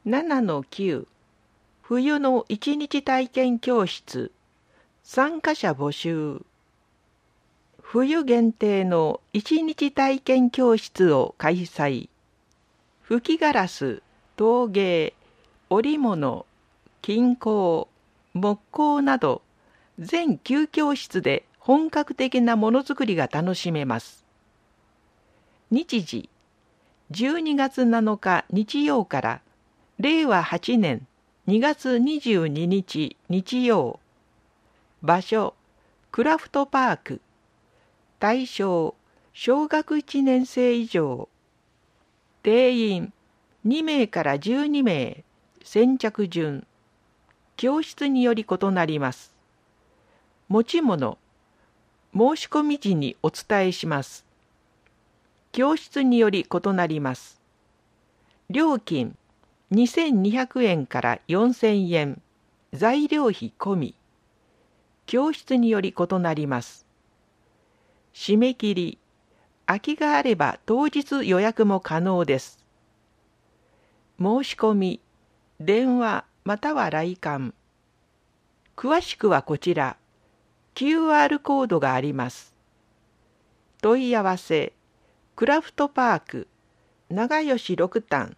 7-9 冬の一日体験教室参加者募集。冬限定の一日体験教室を開催。吹きガラス、陶芸、織物、金工、木工など全9教室で本格的なものづくりが楽しめます。日時12月7日日曜から令和8年2月22日日曜。場所クラフトパーク。対象小学1年生以上。定員2名から12名。先着順。教室により異なります。持ち物申し込み時にお伝えします。教室により異なります。料金2200円から4000円。材料費込み。教室により異なります。締め切り空きがあれば当日予約も可能です。申し込み電話または来館。詳しくはこちら QR コードがあります。問い合わせクラフトパーク長吉6単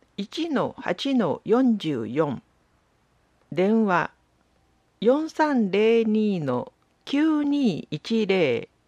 1-8-44 電話4302-9210